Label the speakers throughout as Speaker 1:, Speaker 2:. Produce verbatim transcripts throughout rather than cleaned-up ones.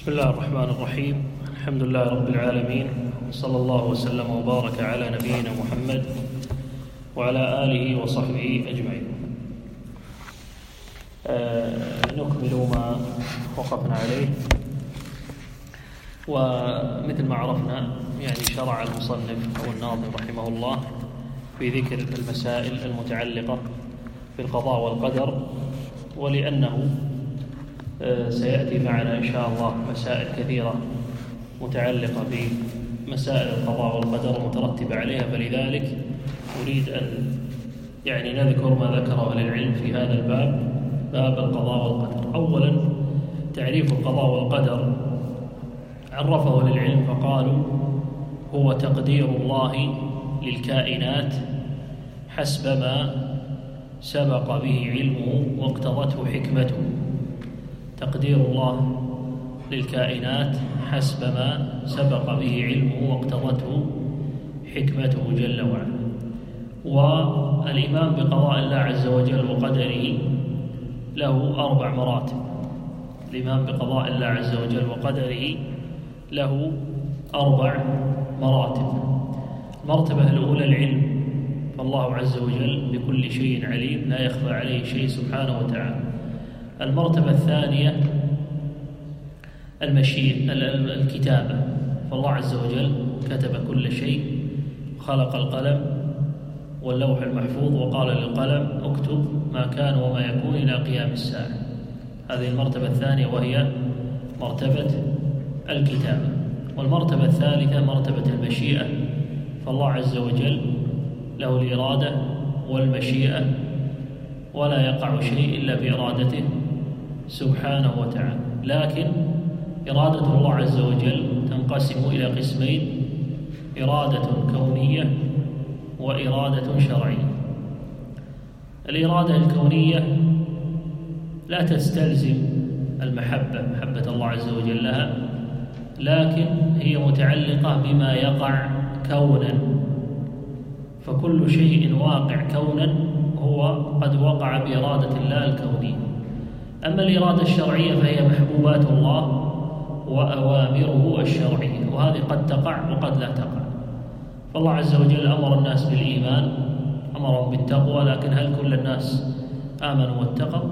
Speaker 1: بسم الله الرحمن الرحيم. الحمد لله رب العالمين، صلى الله وسلم وبارك على نبينا محمد وعلى آله وصحبه أجمعين. آه نكمل ما وقفنا عليه. ومثل ما عرفنا يعني شرع المصنف أو الناظم رحمه الله في ذكر المسائل المتعلقة بالقضاء والقدر، ولأنه سيأتي معنا إن شاء الله مسائل كثيرة متعلقة بمسائل القضاء والقدر المترتبة عليها، فلذلك أريد أن يعني نذكر ما ذكره أهل العلم في هذا الباب، باب القضاء والقدر. أولا تعريف القضاء والقدر عرفه أهل العلم فقالوا هو تقدير الله للكائنات حسب ما سبق به علمه واقتضته حكمته. تقدير الله للكائنات حسب ما سبق به علمه واقتضته حكمته جل وعلا. والإيمان بقضاء الله عز وجل وقدره له أربع مراتب. الإيمان بقضاء الله عز وجل وقدره له أربع مراتب. المرتبة الأولى العلم، فالله عز وجل بكل شيء عليم، لا يخفى عليه شيء سبحانه وتعالى. المرتبة الثانية المشيئة الكتابة، فالله عز وجل كتب كل شيء، خلق القلم واللوح المحفوظ وقال للقلم اكتب ما كان وما يكون إلى قيام الساعة. هذه المرتبة الثانية وهي مرتبة الكتابة. والمرتبة الثالثة مرتبة المشيئة، فالله عز وجل له الإرادة والمشيئة ولا يقع شيء إلا بإرادته سبحانه وتعالى. لكن إرادة الله عز وجل تنقسم إلى قسمين: إرادة كونية وإرادة شرعية. الإرادة الكونية لا تستلزم المحبة، محبة الله عز وجل لها، لكن هي متعلقة بما يقع كونا، فكل شيء واقع كونا هو قد وقع بإرادة الله الكونية. أما الإرادة الشرعية فهي محبوبات الله وأوامره الشرعية، وهذه قد تقع وقد لا تقع. فالله عز وجل أمر الناس بالإيمان، أمرهم بالتقوى، لكن هل كل الناس آمنوا واتقوا؟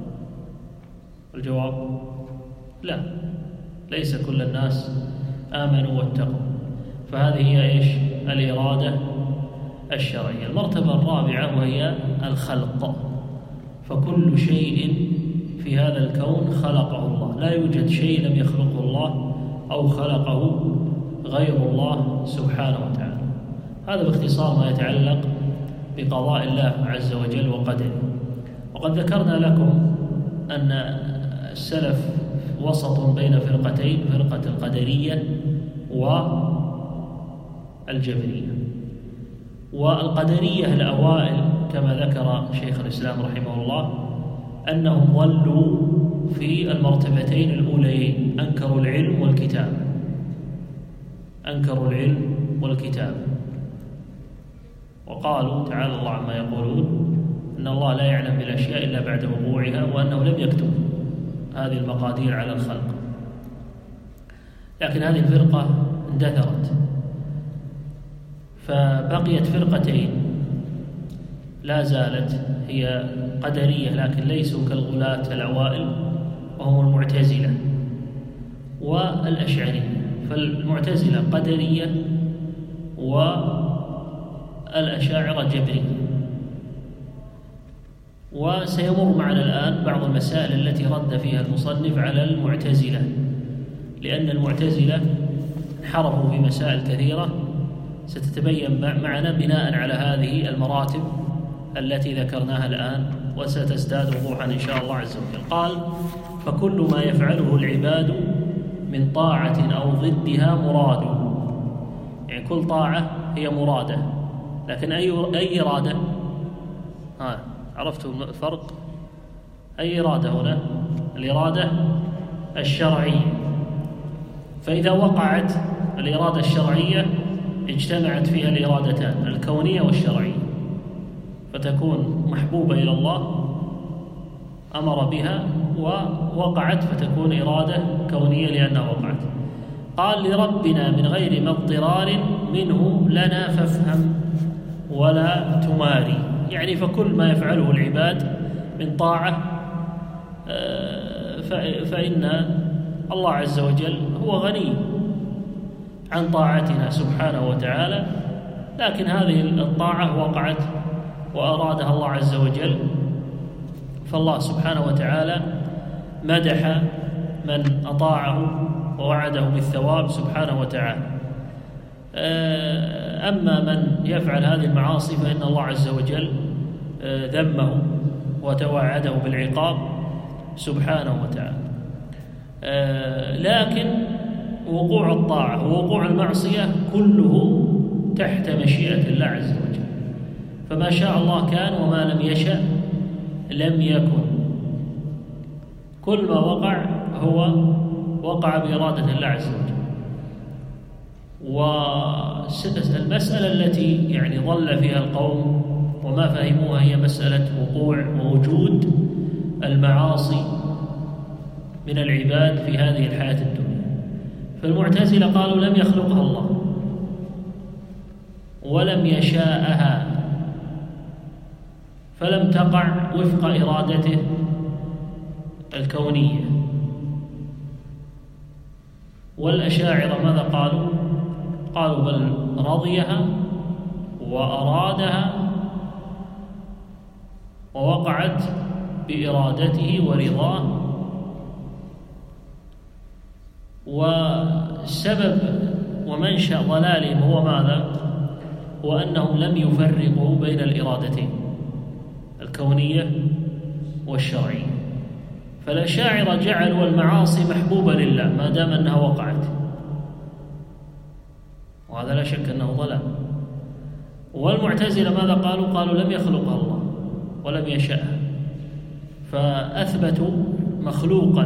Speaker 1: الجواب لا، ليس كل الناس آمنوا واتقوا. فهذه هي إيش؟ الإرادة الشرعية. المرتبة الرابعة وهي الخلق، فكل شيء في هذا الكون خلقه الله، لا يوجد شيء لم يخلقه الله أو خلقه غير الله سبحانه وتعالى. هذا باختصار ما يتعلق بقضاء الله عز وجل وقدره. وقد ذكرنا لكم أن السلف وسط بين فرقتين: فرقة القدرية والجبرية. والقدرية الأوائل كما ذكر شيخ الإسلام رحمه الله أنهم ظلوا في المرتبتين الأوليين، أنكروا العلم والكتاب، أنكروا العلم والكتاب، وقالوا تعالى الله عما يقولون أن الله لا يعلم بالأشياء إلا بعد وقوعها، وأنه لم يكتب هذه المقادير على الخلق. لكن هذه الفرقة اندثرت، فبقيت فرقتين لا زالت هي قدرية، لكن ليسوا كالغلاة الأوائل وهم المعتزلة والأشعرية. فالمعتزلة قدرية والأشاعرة جبرية. وسيمر معنا الآن بعض المسائل التي رد فيها المصنف على المعتزلة، لأن المعتزلة انحرفوا في مسائل كثيرة ستتبين معنا بناء على هذه المراتب التي ذكرناها الآن، وستزداد وضوحا إن شاء الله عز وجل. قال: فكل ما يفعله العباد من طاعة أو ضدها مراد. يعني كل طاعة هي مرادة، لكن أي أي إرادة؟ ها عرفتوا الفرق؟ أي إرادة هنا؟ الإرادة الشرعية. فإذا وقعت الإرادة الشرعية اجتمعت فيها الإرادتان الكونية والشرعية، فتكون محبوبة إلى الله أمر بها ووقعت فتكون إرادة كونية لأنها وقعت. قال لربنا من غير ما اضطرار منه لنا فافهم ولا تماري، يعني فكل ما يفعله العباد من طاعة فإن الله عز وجل هو غني عن طاعتنا سبحانه وتعالى، لكن هذه الطاعة وقعت وأرادها الله عز وجل، فالله سبحانه وتعالى مدح من أطاعه ووعده بالثواب سبحانه وتعالى. أما من يفعل هذه المعاصي فإن الله عز وجل ذمه وتوعده بالعقاب سبحانه وتعالى. لكن وقوع الطاعة ووقوع المعصية كله تحت مشيئة الله عز وجل، فما شاء الله كان وما لم يشأ لم يكن. كل ما وقع هو وقع بإرادة الله عز وجل. والمسألة التي يعني ضل فيها القوم وما فهموها هي مسألة وقوع ووجود المعاصي من العباد في هذه الحياة الدنيا. فالمعتزلة قالوا لم يخلقها الله ولم يشاءها فلم تقع وفق إرادته الكونية. والأشاعرة ماذا قالوا؟ قالوا بل رضيها وأرادها ووقعت بإرادته ورضاه. والسبب ومنشأ ضلالهم هو ماذا؟ هو أنهم لم يفرقوا بين الإرادتين الكونية والشرعية. فالأشاعرة جعلوا المعاصي محبوبة لله ما دام أنها وقعت، وهذا لا شك أنه ضلال. والمعتزلة ماذا قالوا؟ قالوا لم يخلقها الله ولم يشاءها، فأثبتوا مخلوقا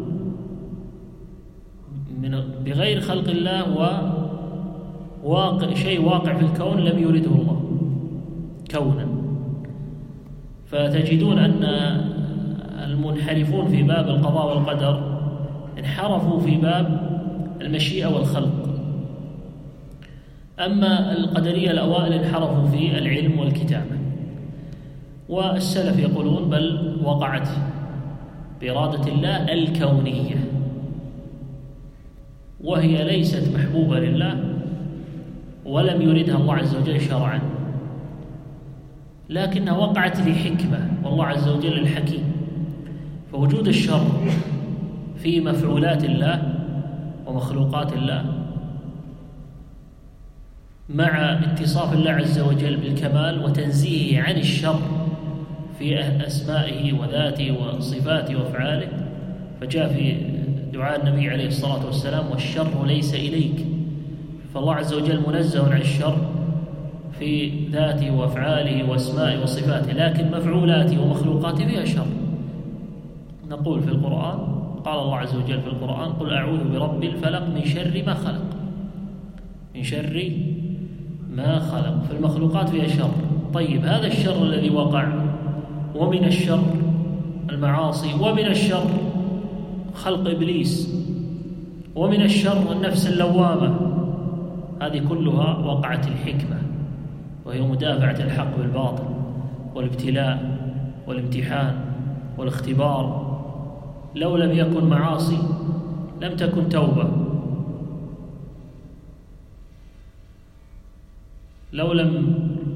Speaker 1: من بغير خلق الله وواقع شيء واقع في الكون لم يرده الله كونا. فتجدون أن المنحرفون في باب القضاء والقدر انحرفوا في باب المشيئة والخلق، أما القدرية الأوائل انحرفوا في العلم والكتابة. والسلف يقولون بل وقعت بإرادة الله الكونية، وهي ليست محبوبة لله ولم يردها الله عز وجل شرعا، لكنها وقعت لحكمة، والله عز وجل الحكيم. فوجود الشر في مفعولات الله ومخلوقات الله مع اتصاف الله عز وجل بالكمال وتنزيهه عن الشر في أسمائه وذاته وصفاته وأفعاله. فجاء في دعاء النبي عليه الصلاة والسلام والشر ليس إليك، فالله عز وجل منزه عن الشر في ذاته وأفعاله وأسمائه وصفاته، لكن مفعولاته ومخلوقاته فيها شر. نقول في القرآن قال الله عز وجل في القرآن قل أعوذ برب الفلق من شر ما خلق، من شر ما خلق. في المخلوقات فيها شر. طيب هذا الشر الذي وقع، ومن الشر المعاصي، ومن الشر خلق إبليس، ومن الشر النفس اللوامة، هذه كلها وقعت الحكمة، وهي مدافعة الحق بالباطل والابتلاء والامتحان والاختبار. لو لم يكن معاصي لم تكن توبة، لو لم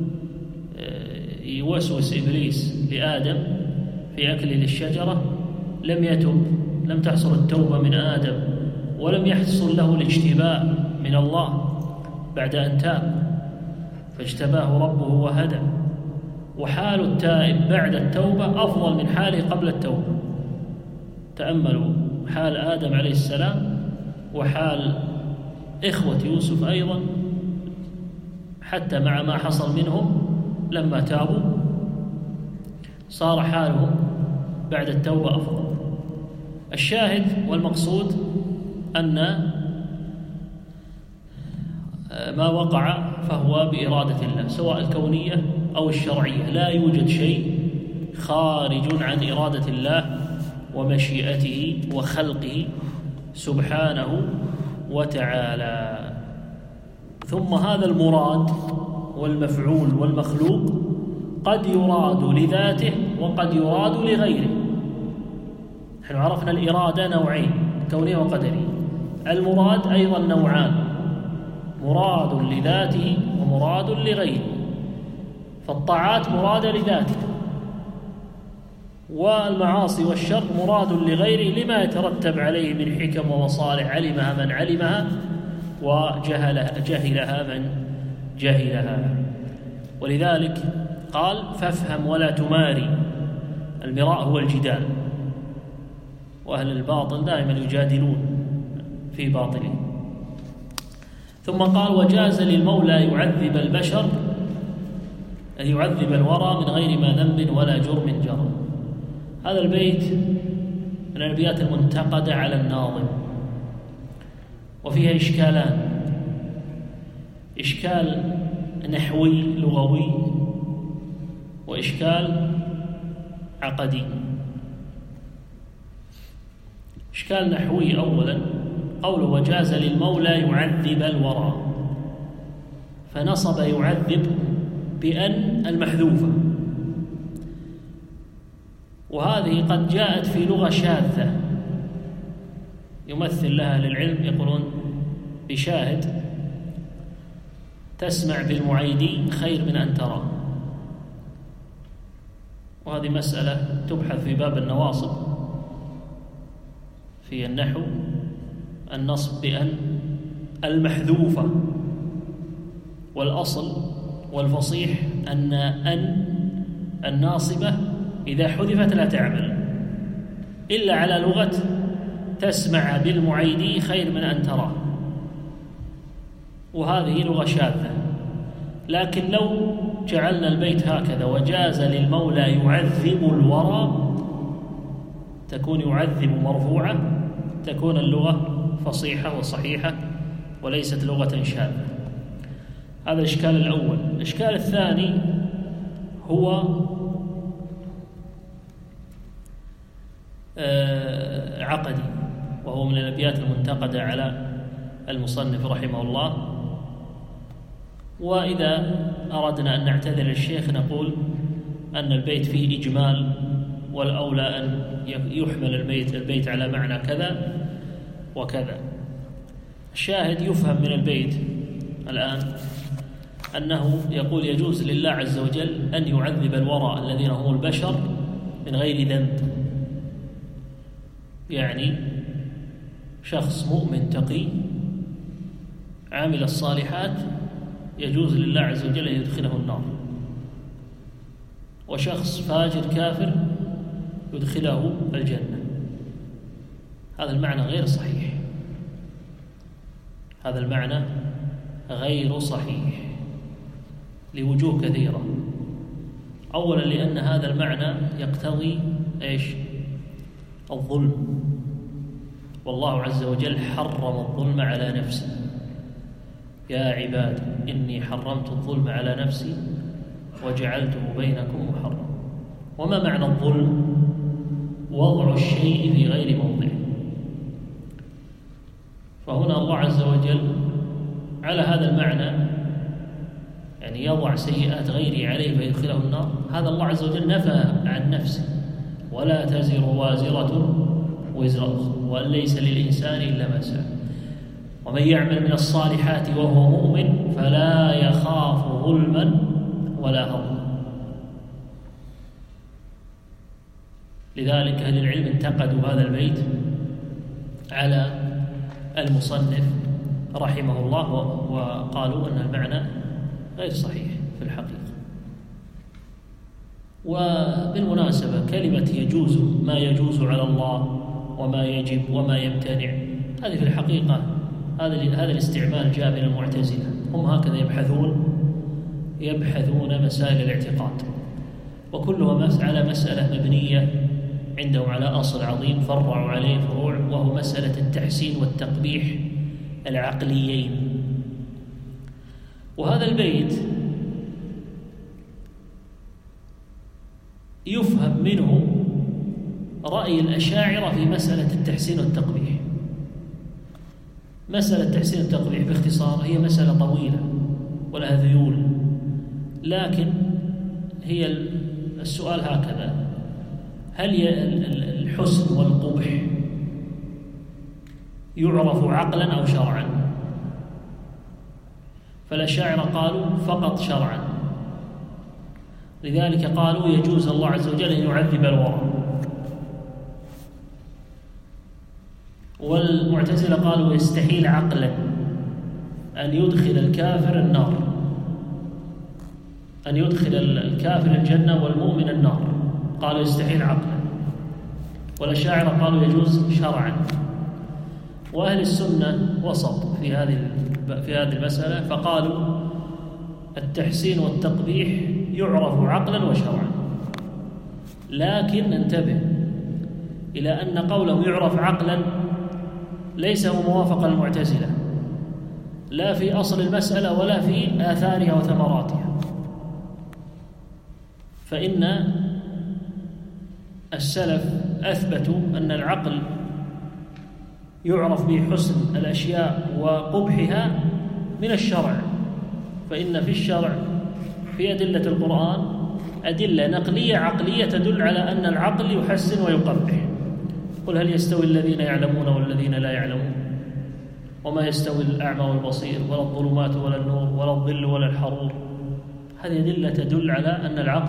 Speaker 1: يوسوس إبليس لآدم في أكل الشجرة لم يتب، لم تحصل التوبة من آدم، ولم يحصل له الاجتباء من الله بعد أن تاب فاجتباه ربه وهدى. وحال التائب بعد التوبة أفضل من حاله قبل التوبة. تأملوا حال آدم عليه السلام وحال إخوة يوسف أيضا، حتى مع ما حصل منهم لما تابوا صار حالهم بعد التوبة أفضل. الشاهد والمقصود أن ما وقع فهو بإرادة الله سواء الكونية أو الشرعية، لا يوجد شيء خارج عن إرادة الله ومشيئته وخلقه سبحانه وتعالى. ثم هذا المراد والمفعول والمخلوق قد يراد لذاته وقد يراد لغيره. نحن عرفنا الإرادة نوعين، كونية وقدرية. المراد أيضا نوعان، مراد لذاته ومراد لغيره. فالطاعات مرادة لذاته، والمعاصي والشر مراد لغيره لما يترتب عليه من حكم ومصالح علمها من علمها وجهلها جهلها من جهلها. ولذلك قال فافهم ولا تماري. المراء هو الجدال، وأهل الباطل دائما يجادلون في باطله. ثم قال وجاز للمولى يعذب البشر، أن يعذب الورى من غير ما ذنب ولا جرم جرى. هذا البيت من الأبيات المنتقدة على الناظم، وفيها إشكالان: إشكال نحوي لغوي، وإشكال عقدي. إشكال نحوي أولا، قوله وجاز للمولى يعذب الورى، فنصب يعذب بأن المحذوفة، وهذه قد جاءت في لغة شاذة يمثل لها للعلم، يقولون بشاهد تسمع بالمعيدي خير من أن ترى. وهذه مسألة تبحث في باب النواصب في النحو، النصب بأن المحذوفة، والأصل والفصيح أن أن الناصبة إذا حذفت لا تعمل إلا على لغة تسمع بالمعيدي خير من أن تراه، وهذه لغة شاذة. لكن لو جعلنا البيت هكذا وجاز للمولى يعذب الورى، تكون يعذب مرفوعة، تكون اللغة فصيحة وصحيحة وليست لغة شاذة. هذا الإشكال الأول. الإشكال الثاني هو عقدي، وهو من الأبيات المنتقدة على المصنف رحمه الله. وإذا أردنا أن نعتذر للشيخ نقول أن البيت فيه إجمال، والأولى أن يحمل البيت البيت على معنى كذا وكذا. الشاهد يفهم من البيت الآن أنه يقول يجوز لله عز وجل أن يعذب الورى الذين هم البشر من غير ذنب، يعني شخص مؤمن تقي عامل الصالحات يجوز لله عز وجل أن يدخله النار، وشخص فاجر كافر يدخله الجنة. هذا المعنى غير صحيح، هذا المعنى غير صحيح لوجوه كثيرة. أولا لأن هذا المعنى يقتضي إيش؟ الظلم، والله عز وجل حرم الظلم على نفسه: يا عباد إني حرمت الظلم على نفسي وجعلته بينكم محرما. وما معنى الظلم؟ وضع الشيء في غير موضعه. فهنا الله عز وجل على هذا المعنى، يعني يضع سيئات غيره عليه فيدخله النار. هذا الله عز وجل نفى عن نفسه: ولا تزر وازرة وزر أخرى وأن ليس للإنسان إلا ما سعى ومن يعمل من الصالحات وهو مؤمن فلا يخاف ظلما ولا هضما. لذلك أهل العلم انتقدوا هذا البيت على المصنف رحمه الله، وقالوا أن المعنى غير صحيح في الحقيقة. وبالمناسبة كلمة يجوز، ما يجوز على الله وما يجب وما يمتنع، هذه في الحقيقة هذا هذا الاستعمال جاء من المعتزلة. هم هكذا يبحثون يبحثون مسائل الاعتقاد، وكلها على مسألة مبنية عندهم على أصل عظيم فرعوا عليه فروع، وهو مسألة التحسين والتقبيح العقليين. وهذا البيت يفهم منه رأي الأشاعرة في مسألة التحسين والتقبيح. مسألة التحسين والتقبيح باختصار هي مسألة طويلة ولها ذيول، لكن هي السؤال هكذا: هل الحسن والقبح يعرف عقلا أو شرعا؟ فالأشاعرة قالوا فقط شرعا، لذلك قالوا يجوز الله عز وجل أن يعذب الورى. والمعتزلة قالوا يستحيل عقلا أن يدخل الكافر النار، أن يدخل الكافر الجنة والمؤمن النار، قالوا يستحيل عقلا. والأشاعرة قالوا يجوز شرعا. وأهل السنة وسط في هذه في هذه المسألة، فقالوا التحسين والتقبيح يعرف عقلا وشرعا، لكن انتبه إلى أن قوله يعرف عقلا ليس هو موافق المعتزلة، لا في أصل المسألة ولا في آثارها وثمراتها. فإن السلف أثبتوا أن العقل يعرف بحسن الأشياء وقبحها من الشرع، فإن في الشرع في أدلة القرآن أدلة نقلية عقلية تدل على أن العقل يحسن ويقبح. قل هل يستوي الذين يعلمون والذين لا يعلمون؟ وما يستوي الأعمى والبصير ولا الظلمات ولا النور ولا الظل ولا الحرور. هذه أدلة تدل على أن العقل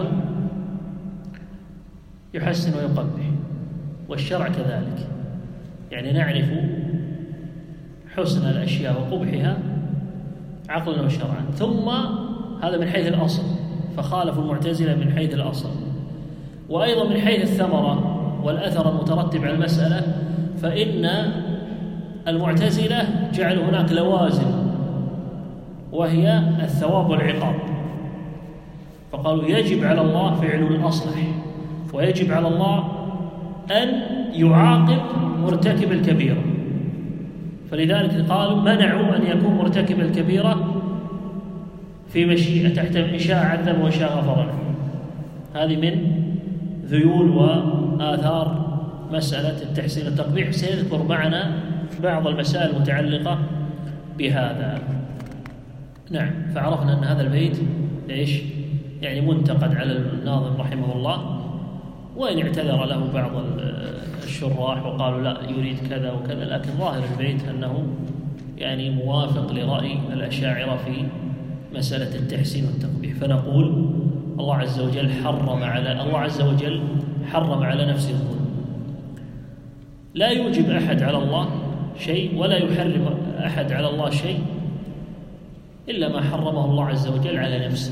Speaker 1: يحسن ويقبح، والشرع كذلك، يعني نعرف حسن الأشياء وقبحها عقلا وشرعا. ثم هذا من حيث الأصل، فخالفوا المعتزلة من حيث الأصل. وأيضا من حيث الثمرة والأثر المترتب على المسألة، فإن المعتزلة جعلوا هناك لوازم وهي الثواب والعقاب، فقالوا يجب على الله فعل الأصلح، ويجب على الله أن يعاقب مرتكب الكبيرة. فلذلك قالوا منعوا أن يكون مرتكب الكبيرة في مشيئة تحت إن شاء عذب وشاء غفر له. هذه من ذيول وآثار مسألة التحسين والتقبيح. سيذكر معنا بعض المسائل المتعلقة بهذا. نعم، فعرفنا أن هذا البيت إيش؟ يعني منتقد على الناظم رحمه الله، وإن اعتذر له بعض الشراح وقالوا لا يريد كذا وكذا، لكن ظاهر البيت أنه يعني موافق لرأي الأشاعرة في مسألة التحسين والتقبيح. فنقول الله عز وجل حرم على الله عز وجل حرم على نفسه الظلم، لا يوجب أحد على الله شيء ولا يحرم أحد على الله شيء إلا ما حرمه الله عز وجل على نفسه،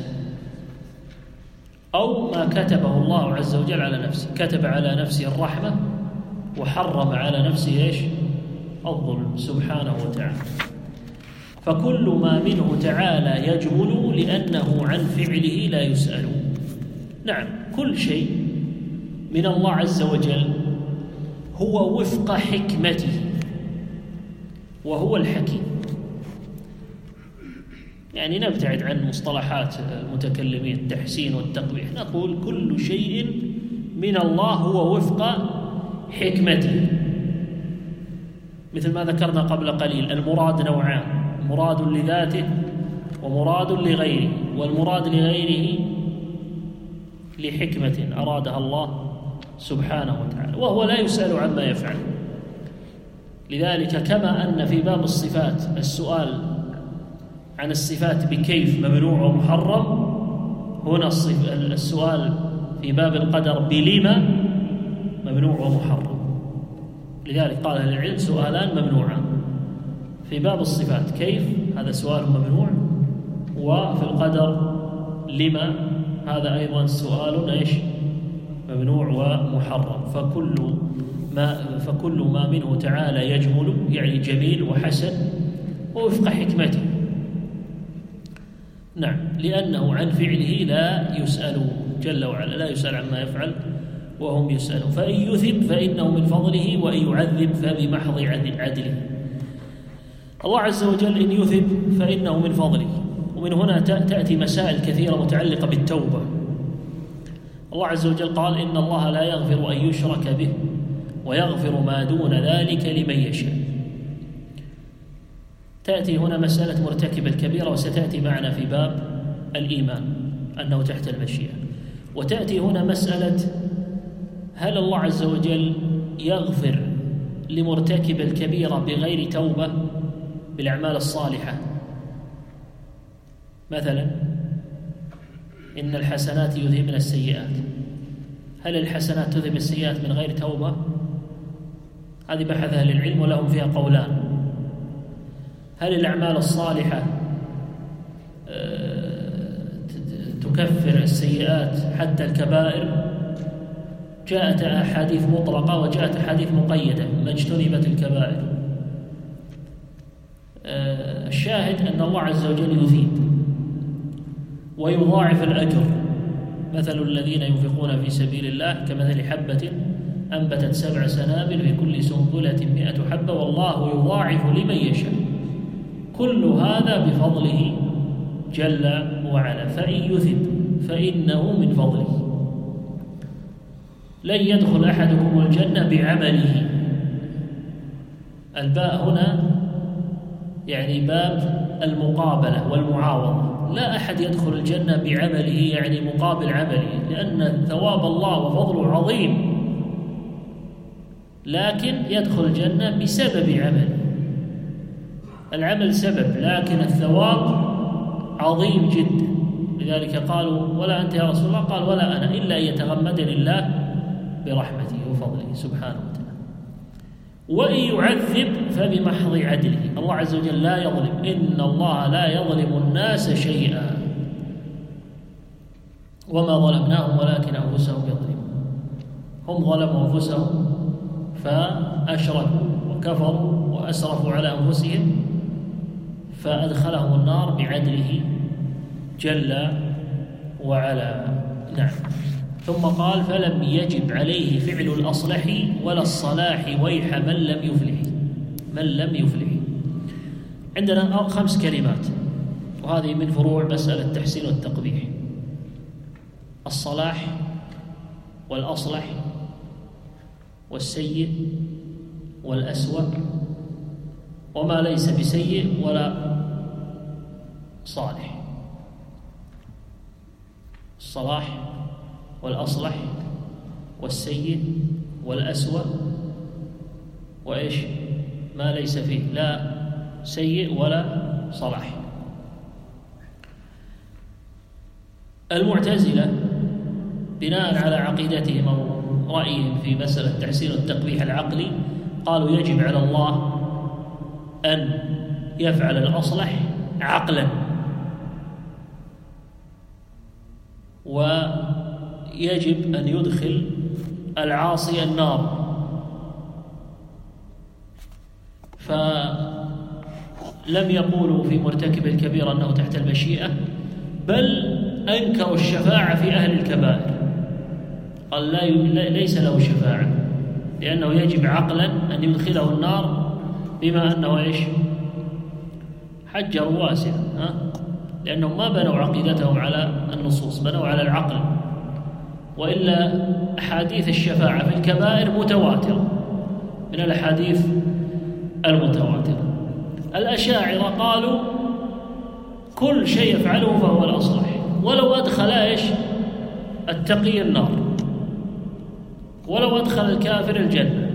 Speaker 1: أو ما كتبه الله عز وجل على نفسه. كتب على نفسه الرحمة وحرم على نفسه إيش؟ الظلم سبحانه وتعالى. فكل ما منه تعالى يجمل لأنه عن فعله لا يسأل. نعم، كل شيء من الله عز وجل هو وفق حكمته، وهو الحكيم. يعني نبتعد عن مصطلحات المتكلمين التحسين والتقبيح، نقول كل شيء من الله هو وفق حكمته، مثل ما ذكرنا قبل قليل. المراد نوعان: مراد لذاته ومراد لغيره، والمراد لغيره لحكمة أرادها الله سبحانه وتعالى، وهو لا يسأل عما يفعل. لذلك كما أن في باب الصفات السؤال عن الصفات بكيف ممنوع ومحرم، هنا السؤال في باب القدر بلما ممنوع ومحرم. لذلك قال أهل العلم سؤالان ممنوعان: في باب الصفات كيف، هذا سؤال ممنوع، وفي القدر لما، هذا أيضا سؤال إيش؟ ممنوع ومحرم. فكل ما فكل ما منه تعالى يجمل، يعني جميل وحسن ووفق حكمته. نعم، لأنه عن فعله لا يسأل جل وعلا، لا يسأل عما يفعل وهم يسألون. فإن يثب فإنه من فضله، وإن يعذب فبمحض عدله. الله عز وجل إن يثب فإنه من فضله. ومن هنا تأتي مسائل كثيرة متعلقة بالتوبة. الله عز وجل قال إن الله لا يغفر أن يشرك به ويغفر ما دون ذلك لمن يشاء. تأتي هنا مسألة مرتكب الكبيرة وستأتي معنا في باب الإيمان أنه تحت المشيئة. وتأتي هنا مسألة هل الله عز وجل يغفر لمرتكب الكبيرة بغير توبة بالأعمال الصالحة؟ مثلا إن الحسنات يذهبن السيئات، هل الحسنات تذهب السيئات من غير توبة؟ هذه بحث أهل العلم ولهم فيها قولان. هل الأعمال الصالحة تكفر السيئات حتى الكبائر؟ جاءت أحاديث مطلقة وجاءت أحاديث مقيدة ما اجتنبت الكبائر. الشاهد أن الله عز وجل يثيب ويضاعف الأجر. مثل الذين ينفقون في سبيل الله كمثل حبة أنبتت سبع سنابل في كل سنبلة مئة حبة والله يضاعف لمن يشاء. كل هذا بفضله جل وعلا، فإن يثب فإنه من فضله. لن يدخل أحدكم الجنة بعمله. الباء هنا يعني باب المقابلة والمعاوضة. لا أحد يدخل الجنة بعمله يعني مقابل عمله، لأن ثواب الله وفضله عظيم، لكن يدخل الجنة بسبب عمله. العمل سبب لكن الثواب عظيم جدا. لذلك قالوا ولا أنت يا رسول الله؟ قال ولا أنا إلا أن يتغمدني الله برحمته وفضله سبحانه وتعالى. وإن يعذب فبمحض عدله. الله عز وجل لا يظلم، إن الله لا يظلم الناس شيئا وما ظلمناهم ولكن أنفسهم يظلمون. هم ظلموا أنفسهم فأشركوا وكفروا وأسرفوا على أنفسهم فأدخلهم النار بعدله جل وعلا. نعم. ثم قال فلم يجب عليه فعل الأصلح ولا الصلاح ويح من لم يفلح. من لم يفلح. عندنا خمس كلمات وهذه من فروع مسألة التحسين والتقبيح: الصلاح والأصلح والسيء والأسوأ وما ليس بسيء ولا صالح. الصلاح والأصلح والسيء والأسوأ وإيش ما ليس فيه لا سيء ولا صلاح. المعتزلة بناء على عقيدتهم أو رأيهم في مسألة تحسين التقبيح العقلي قالوا يجب على الله أن يفعل الأصلح عقلا ويجب أن يدخل العاصي النار. فلم يقولوا في مرتكب الكبيرة أنه تحت المشيئة، بل أنكروا الشفاعة في أهل الكبائر. قال لا ليس له شفاعة لأنه يجب عقلا أن يدخله النار، بما أنه إيش حجر واسع، ها؟ لأنهم ما بنوا عقيدتهم على النصوص، بنوا على العقل. وإلا أحاديث الشفاعة في الكبائر متواترة من الأحاديث المتواترة. الأشاعرة قالوا كل شيء يفعله فهو الأصلح، ولو أدخل إيش التقي النار، ولو أدخل الكافر الجنة.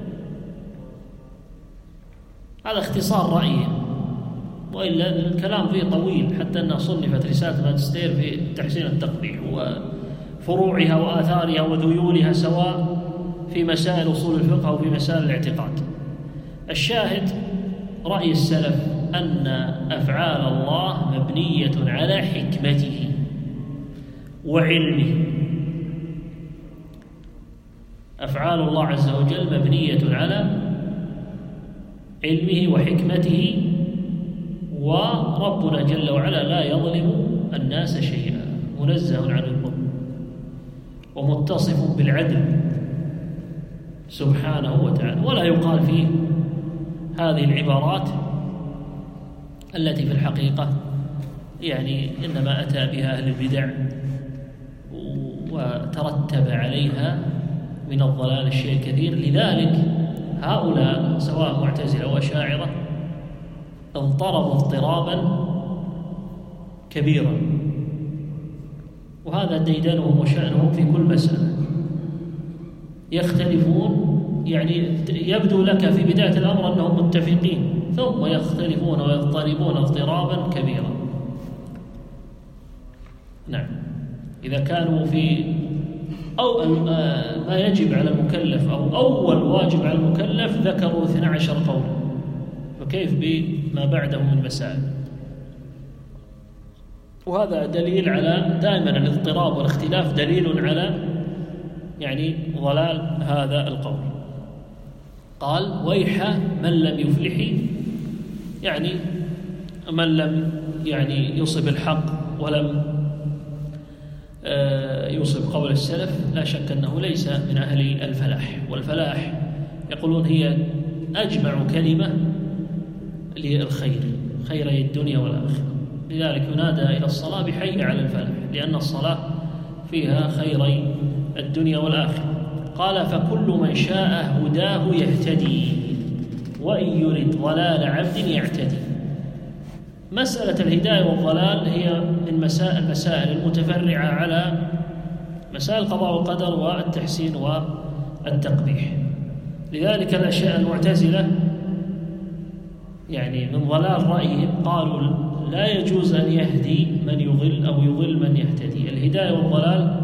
Speaker 1: هذا اختصار رأيهم، وإلا الكلام فيه طويل، حتى أنها صنفت رسالة ماجستير في تحسين التقبيح وفروعها وآثارها وذيولها، سواء في مسائل أصول الفقه أو في مسائل الاعتقاد. الشاهد رأي السلف أن أفعال الله مبنية على حكمته وعلمه. أفعال الله عز وجل مبنية على علمه وحكمته، وربنا جل وعلا لا يظلم الناس شيئا، منزه عن الظلم ومتصف بالعدل سبحانه وتعالى. ولا يقال فيه هذه العبارات التي في الحقيقة يعني إنما أتى بها أهل البدع وترتب عليها من الضلال الشيء الكثير. لذلك هؤلاء سواء معتزلة أو أشاعرة اضطربوا اضطرابا كبيرا، وهذا ديدنهم وشأنهم في كل مسألة. يختلفون، يعني يبدو لك في بداية الأمر أنهم متفقين، ثم يختلفون ويضطربون اضطرابا كبيرا. نعم، إذا كانوا في أو ما يجب على المكلف أو أول واجب على المكلف ذكروا اثنا عشر قولا، فكيف بما بعده من مسائل؟ وهذا دليل على دائما الاضطراب والاختلاف دليل على يعني ضلال هذا القول. قال ويح من لم يفلح، يعني من لم يعني يصب الحق ولم يصب قول السلف، لا شك أنه ليس من أهل الفلاح. والفلاح يقولون هي أجمع كلمة للخير، خيري الدنيا والآخرة. لذلك ينادى إلى الصلاة بحي على الفلاح، لأن الصلاة فيها خيري الدنيا والآخرة. قال فكل من شاء هداه يهتدي، وإن يرد ضلال عبد يعتدي. مسألة الهداية والضلال هي من مسائل المسائل المتفرعة على مسائل القضاء والقدر والتحسين والتقبيح. لذلك الأشياء المعتزلة يعني من ضلال رأيهم قالوا لا يجوز أن يهدي من يضل أو يضل من يهتدي. الهداية والضلال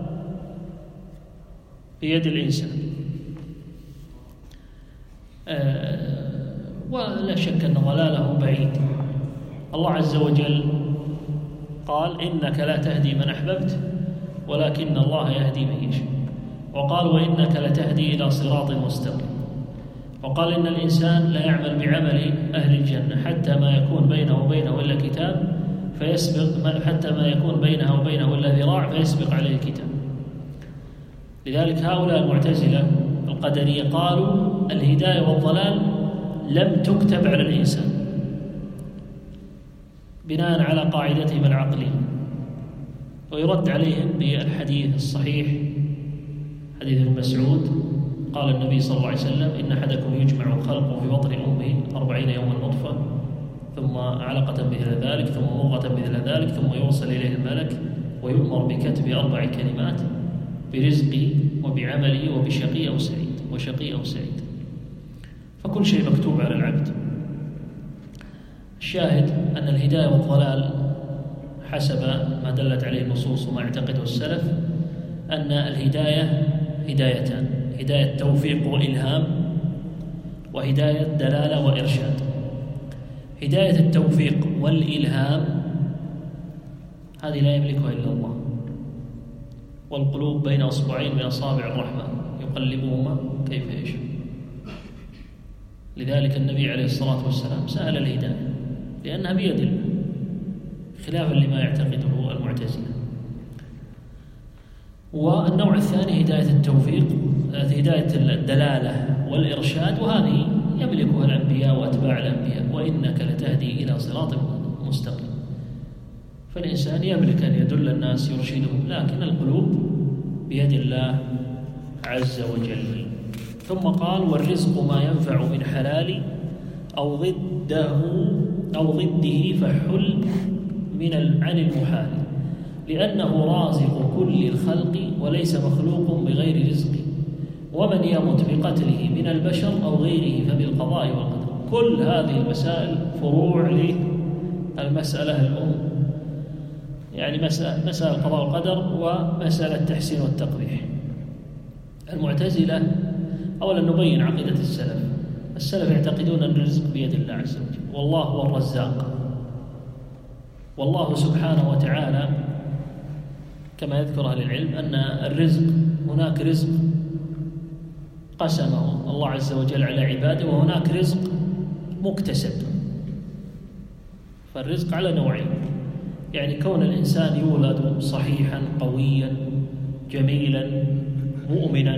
Speaker 1: بيد الإنسان. آه ولا شك أن ضلاله بعيد. الله عز وجل قال إنك لا تهدي من أحببت ولكن الله يهدي من يشاء، وقال وإنك لتهدي إلى صراط مستقيم، وقال إن الإنسان لا يعمل بعمل أهل الجنة حتى ما يكون بينه وبينه إلا كتاب فيسبق حتى ما يكون بينها وبينه إلا ذراع فيسبق عليه الكتاب. لذلك هؤلاء المعتزلة القدرية قالوا الهداية والضلال لم تكتب على الإنسان بناء على قاعدتهم العقلية، ويرد عليهم بالحديث الصحيح حديث ابن مسعود قال النبي صلى الله عليه وسلم إن أحدكم يجمع خلقه في بطن أمه أربعين يوما نطفة ثم علقة مثل ذلك ثم مضغة مثل ذلك ثم يوصل إليه الملك ويؤمر بكتب أربع كلمات برزقه وبعمله وبشقي أو سعيد وشقي أو سعيد. فكل شيء مكتوب على العبد. الشاهد أن الهداية والضلال حسب ما دلت عليه النصوص وما اعتقده السلف أن الهداية هدايتان: هداية توفيق وإلهام، وهداية دلالة وإرشاد. هداية التوفيق والإلهام هذه لا يملكها إلا الله، والقلوب بين أصبعين من أصابع الرحمن يقلبهما كيف يشاء. لذلك النبي عليه الصلاة والسلام سأل الهداية لأنها بيد الله، خلافا لما يعتقده المعتزلة. والنوع الثاني هداية التوفيق، هداية الدلالة والإرشاد، وهذه يملكها الأنبياء وأتباع الأنبياء، وإنك لتهدي إلى صراط مستقيم. فالإنسان يملك أن يدل الناس يرشدهم، لكن القلوب بيد الله عز وجل. ثم قال والرزق ما ينفع من حلال أو ضده أو ضده فحل من عن المحال، لأنه رازق كل الخلق وليس مخلوق بغير رزق، ومن يمت بقتله من البشر أو غيره فبالقضاء والقدر. كل هذه المسائل فروع للمسألة الأم، يعني مسألة, مسألة القضاء والقدر ومسألة التحسين والتقبيح. المعتزلة أولا نبين عقيدة السلف. السلف يعتقدون أن الرزق بيد الله عز وجل، والله هو الرزاق. والله سبحانه وتعالى كما يذكر أهل العلم أن الرزق هناك رزق قسمه الله عز وجل على عباده، وهناك رزق مكتسب. فالرزق على نوعين، يعني كون الإنسان يولد صحيحا قويا جميلا مؤمنا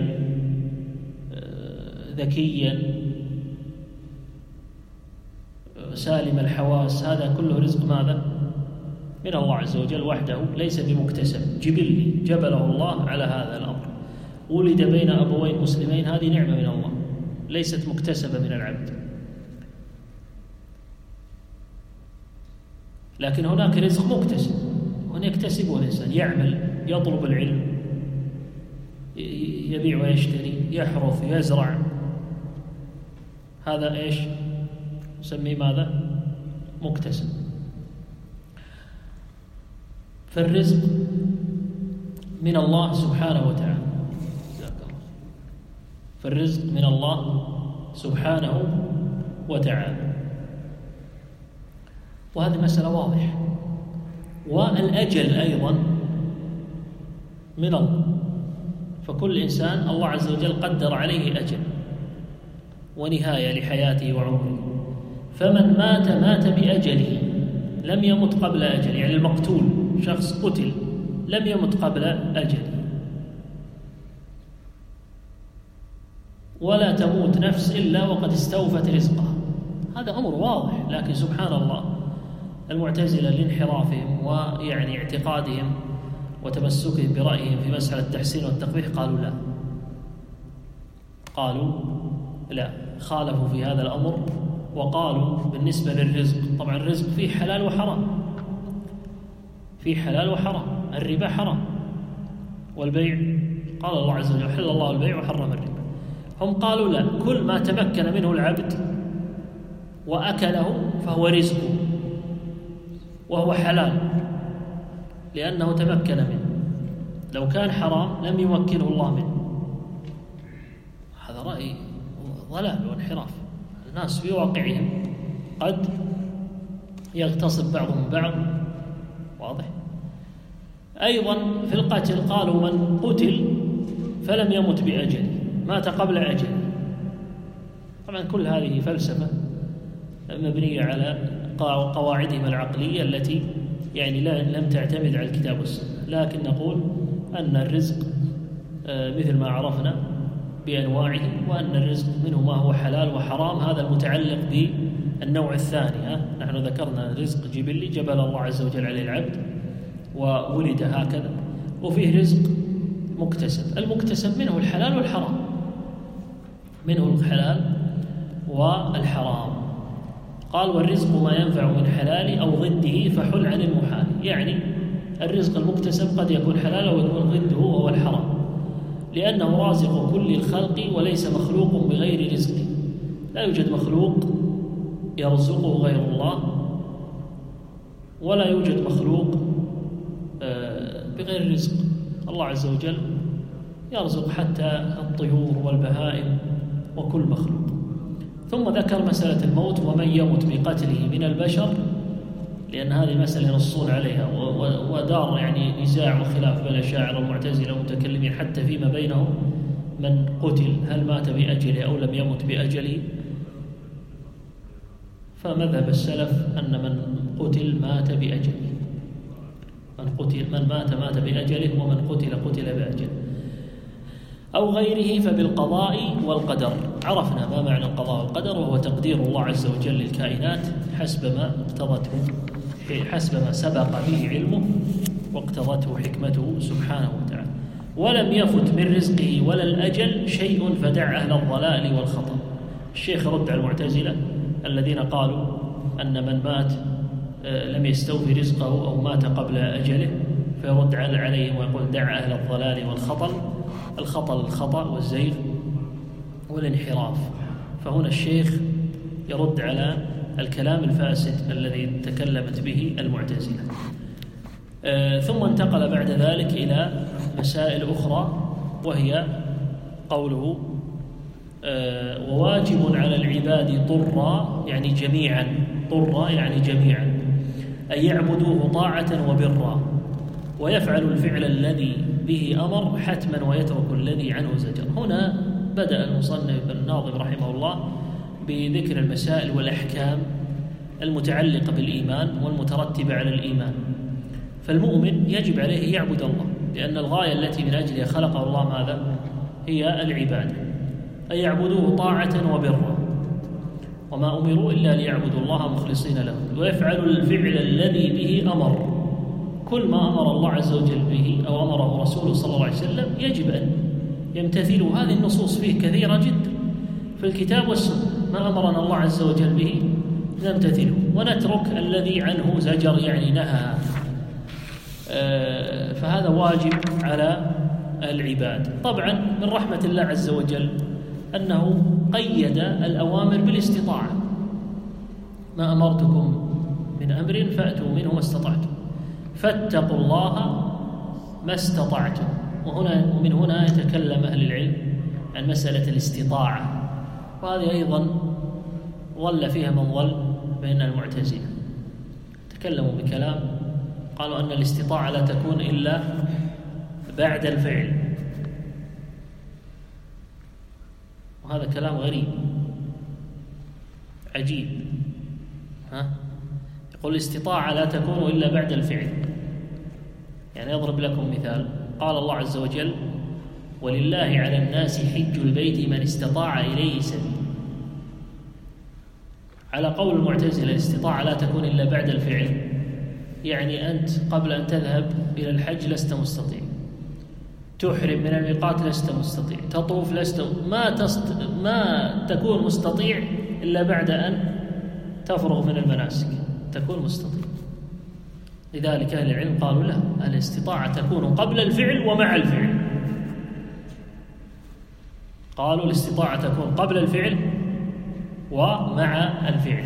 Speaker 1: ذكيا سالم الحواس، هذا كله رزق ماذا؟ من الله عز وجل وحده، ليس بمكتسب جبلي جبله الله على هذا الأمر. ولد بين أبوين مسلمين، هذه نعمة من الله ليست مكتسبة من العبد. لكن هناك رزق مكتسب، هنا يكتسبه الإنسان، يعمل، يطلب العلم، يبيع ويشتري، يحرث، يزرع، هذا إيش نسميه ماذا؟ مكتسب. فالرزق من الله سبحانه وتعالى، فالرزق من الله سبحانه وتعالى، وهذه مسألة واضحة. والأجل أيضا من الله، فكل إنسان الله عز وجل قدر عليه أجل ونهاية لحياته وعمره. فمن مات مات بأجله، لم يمت قبل أجل، يعني المقتول شخص قتل لم يمت قبل أجله. ولا تموت نفس إلا وقد استوفت رزقها، هذا أمر واضح. لكن سبحان الله المعتزلة لانحرافهم ويعني اعتقادهم وتمسكهم برأيهم في مسألة التحسين والتقبيح قالوا لا، قالوا لا، خالفوا في هذا الأمر. وقالوا بالنسبة للرزق، طبعا الرزق فيه حلال وحرام، فيه حلال وحرام، الربا حرام، والبيع قال الله عز وجل حل الله البيع وحرم الربا. هم قالوا لا، كل ما تمكن منه العبد وأكله فهو رزقه وهو حلال لأنه تمكن منه، لو كان حرام لم يمكنه الله منه. هذا رأي ضلال وانحراف. الناس في واقعهم قد يغتصب بعضهم بعض، واضح. أيضا في القتل قالوا من قتل فلم يمت بأجله، مات قبل أجله. طبعا كل هذه فلسفة مبنية على قواعدهم العقلية التي يعني لم تعتمد على الكتاب والسنة. لكن نقول أن الرزق مثل ما عرفنا بأنواعه، وأن الرزق منه ما هو حلال وحرام، هذا المتعلق بالنوع الثاني. ها؟ نحن ذكرنا رزق جبلي جبل الله عز وجل عليه العبد وولد هكذا، وفيه رزق مكتسب. المكتسب منه الحلال والحرام، منه الحلال والحرام. قال والرزق ما ينفع من حلال أو ضده فحل عن المحال، يعني الرزق المكتسب قد يكون حلال أو يكون ضده وهو الحرام، لأنه رازق كل الخلق وليس مخلوق بغير رزقه. لا يوجد مخلوق يرزقه غير الله، ولا يوجد مخلوق بغير رزق. الله عز وجل يرزق حتى الطيور والبهائم وكل مخلوق. ثم ذكر مسألة الموت ومن يمت بقتله من البشر، لأن هذه مسألة ينصون عليها، ودار يعني نزاع وخلاف بين الأشاعرة والمعتزلة والمتكلمين حتى فيما بينهم من قتل هل مات بأجله أو لم يمت بأجله. فمذهب السلف أن من قتل مات بأجله، من قتل من مات مات بأجله، ومن قتل قتل بأجله أو غيره فبالقضاء والقدر. عرفنا ما معنى القضاء والقدر، وهو تقدير الله عز وجل للكائنات حسب ما اقتضته، حسب ما سبق به علمه واقتضته حكمته سبحانه وتعالى. ولم يفت من رزقه ولا الأجل شيء فدع أهل الضلال والخطأ. الشيخ رد على المعتزلة الذين قالوا أن من مات لم يستوفي رزقه أو مات قبل أجله، فيرد عليهم ويقول دع أهل الضلال والخطأ. الخطأ الخطأ والزيغ والانحراف. فهنا الشيخ يرد على الكلام الفاسد الذي تكلمت به المعتزلة. آه ثم انتقل بعد ذلك إلى مسائل أخرى، وهي قوله آه وواجب على العباد طرا، يعني جميعا، طرا يعني جميعا، أن يعبدوه طاعة وبرا، ويفعل الفعل الذي به أمر حتما ويترك الذي عنه زجر. هنا بدأ المصنف الناظم رحمه الله بذكر المسائل والأحكام المتعلقة بالإيمان والمترتبة على الإيمان. فالمؤمن يجب عليه يعبد الله، لأن الغاية التي من أجلها خلقه الله ماذا؟ هي العبادة، أن يعبدوه طاعة وبرا، وما أمروا إلا ليعبدوا الله مخلصين له، ويفعل الفعل الذي به أمر. كل ما أمر الله عز وجل به أو أمره رسوله صلى الله عليه وسلم يجب أن يمتثلوا. هذه النصوص فيه كثيرة جدا في الكتاب والسنة، ما أمرنا الله عز وجل به نمتثله ونترك الذي عنه زجر يعني نهى. فهذا واجب على العباد. طبعا من رحمة الله عز وجل أنه قيد الأوامر بالاستطاعة، ما أمرتكم من أمر فأتوا منه ما استطعتم، فاتقوا الله ما استطعتم. وهنا ومن هنا يتكلم أهل العلم عن مسألة الاستطاعة، وهذه أيضا ظل فيها من ظل بين المعتزلة، تكلموا بكلام قالوا أن الاستطاعة لا تكون إلا بعد الفعل، وهذا كلام غريب عجيب. ها؟ يقول الاستطاعة لا تكون إلا بعد الفعل. يعني أضرب لكم مثال، قال الله عز وجل: ولله على الناس حج البيت من استطاع إليه سبيلا. على قول المعتزلة الاستطاعة لا تكون إلا بعد الفعل، يعني أنت قبل أن تذهب إلى الحج لست مستطيع، تحرم من الميقات لست مستطيع، تطوف لست ما تست... ما تكون مستطيع إلا بعد أن تفرغ من المناسك تكون مستطيع. لذلك أهل العلم قالوا لا، الاستطاعة تكون قبل الفعل ومع الفعل. قالوا الاستطاعة تكون قبل الفعل ومع الفعل.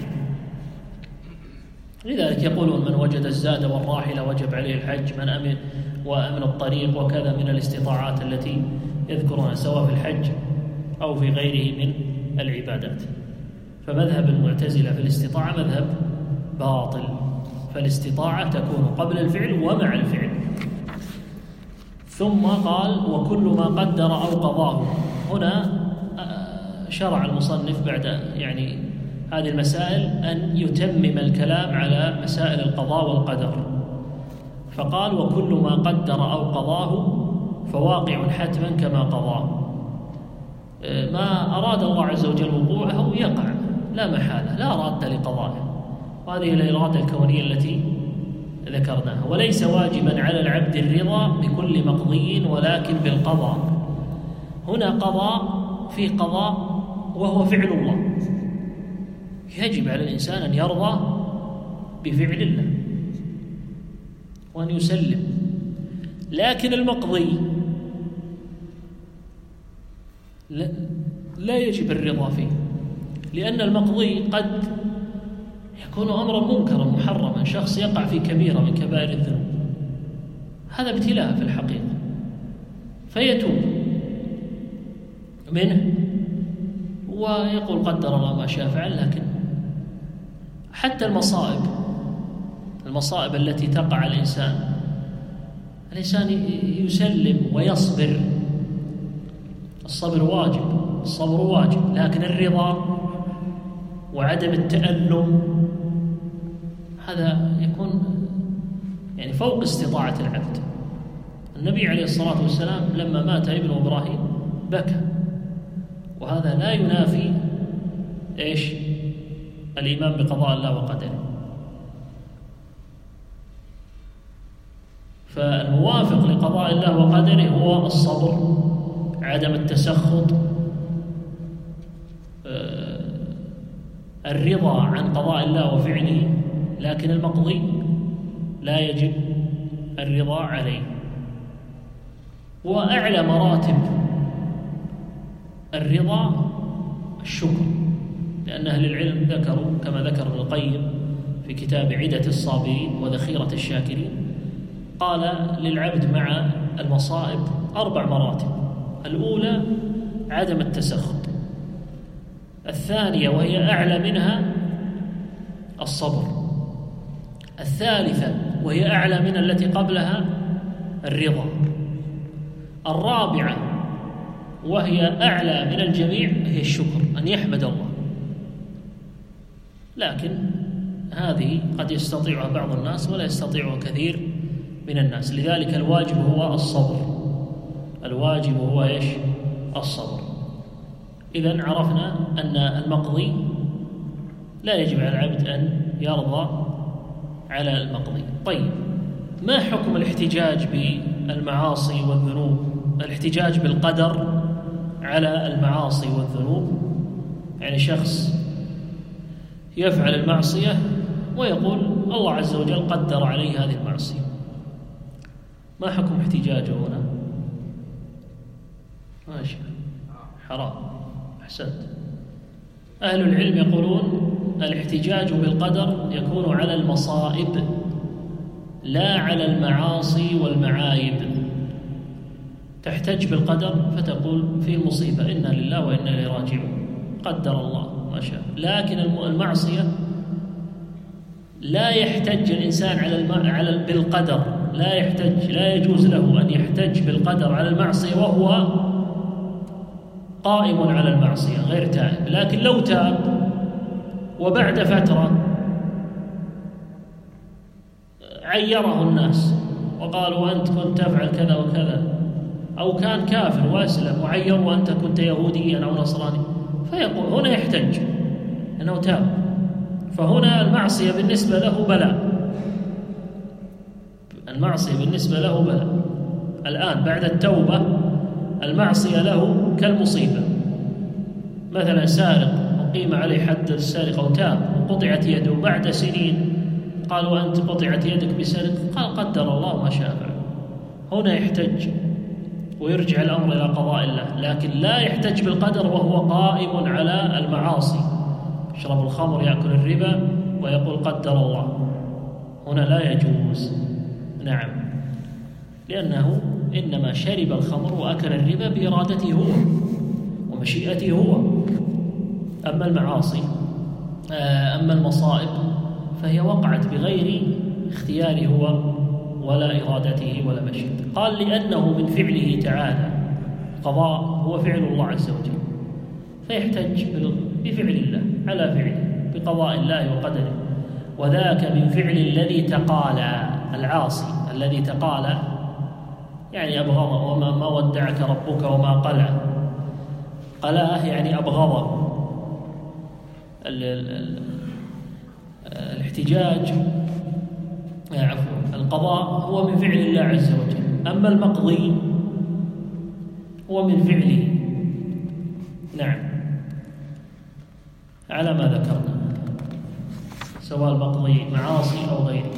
Speaker 1: لذلك يقولون من وجد الزاد والراحلة وجب عليه الحج، من أمن وأمن الطريق وكذا من الاستطاعات التي يذكرونها سواء في الحج أو في غيره من العبادات. فمذهب المعتزلة في الاستطاعة مذهب باطل، فالاستطاعة تكون قبل الفعل ومع الفعل. ثم قال: وكل ما قدر أو قضاه. هنا شرع المصنف بعد يعني هذه المسائل أن يتمم الكلام على مسائل القضاء والقدر، فقال: وكل ما قدر أو قضاه فواقع حتما كما قضاه. ما أراد الله عز وجل وقوعه يقع لا محالة، لا راد لقضائه، وهذه الإرادة الكونية التي ذكرناها. وليس واجبا على العبد الرضا بكل مقضي ولكن بالقضاء. هنا قضاء في قضاء وهو فعل الله، يجب على الإنسان أن يرضى بفعل الله وأن يسلم. لكن المقضي لا, لا يجب الرضا فيه، لأن المقضي قد يكون أمرا منكرا محرما، شخص يقع في كبيرة من كبائر الذنوب، هذا ابتلاء في الحقيقة، فيتوب منه ويقول قدر الله ما شاء فعل. لكن حتى المصائب المصائب التي تقع على الإنسان، الإنسان يسلم ويصبر، الصبر واجب، الصبر واجب، لكن الرضا وعدم التألم هذا يكون يعني فوق استطاعة العبد. النبي عليه الصلاة والسلام لما مات ابن إبراهيم بكى، وهذا لا ينافي إيش؟ الإيمان بقضاء الله وقدره. فالموافق لقضاء الله وقدره هو الصبر، عدم التسخط، الرضا عن قضاء الله وفعله. لكن المقضي لا يجب الرضا عليه. وأعلى مراتب الرضا الشكر، لأن أهل العلم ذكروا كما ذكر ابن القيم في كتاب عدة الصابرين وذخيرة الشاكرين، قال للعبد مع المصائب أربع مراتب. الأولى عدم التسخط، الثانية وهي أعلى منها الصبر، الثالثة وهي أعلى من التي قبلها الرضا، الرابعة وهي أعلى من الجميع هي الشكر، أن يحمد الله. لكن هذه قد يستطيعها بعض الناس ولا يستطيعها كثير من الناس. لذلك الواجب هو الصبر، الواجب هو إيش؟ الصبر. إذن عرفنا أن المقضي لا يجب على العبد أن يرضى على المقضي. طيب، ما حكم الاحتجاج بالمعاصي والذنوب، الاحتجاج بالقدر على المعاصي والذنوب؟ يعني شخص يفعل المعصية ويقول الله عز وجل قدر عليه هذه المعصية، ما حكم احتجاجه هنا؟ ماشي، حرام. أحسنت. أهل العلم يقولون الاحتجاج بالقدر يكون على المصائب لا على المعاصي والمعايب. تحتج بالقدر فتقول في مصيبة إنا لله وإنا إليه راجعون، قدر الله ما شاء. لكن المعصية لا يحتج الإنسان على الم... على بالقدر، لا يحتج، لا يجوز له أن يحتج بالقدر على المعصية وهو قائم على المعصية غير تائب. لكن لو تاب وبعد فترة عيره الناس وقالوا أنت كنت تفعل كذا وكذا، أو كان كافر وأسلم وعيره وأنت كنت يهوديا أو نصراني، فيقول هنا يحتج أنه تاب. فهنا المعصية بالنسبة له بلاء، المعصية بالنسبة له بلاء. الآن بعد التوبة المعصية له كالمصيبة. مثلا سارق وقيم عليه حد السارقة وتاب وقطعت يده بعد سنين، قالوا أنت قطعت يدك بسرقة، قال قدر الله ما شاء فعل. هنا يحتج ويرجع الأمر إلى قضاء الله، لكن لا يحتج بالقدر وهو قائم على المعاصي، يشرب الخمر يأكل الربا ويقول قدر الله، هنا لا يجوز. نعم، لأنه إنما شرب الخمر وأكل الربا بإرادته هو ومشيئته هو. أما المعاصي أما المصائب فهي وقعت بغير اختياره هو ولا إرادته ولا مشيئته. قال لأنه من فعله تعالى، قضاء هو فعل الله عز وجل، فيحتج بفعل الله على فعله بقضاء الله وقدره. وذاك من فعل الذي تقالى، العاصي الذي تقالى يعني أبغضه، وما ما ودعك ربك وما قلع. قلاه يعني أبغضه. ال ال الاحتجاج عفوا القضاء هو من فعل الله عز وجل، أما المقضي هو من فعله. نعم، على ما ذكرنا، سواء المقضي معاصي أو غيره.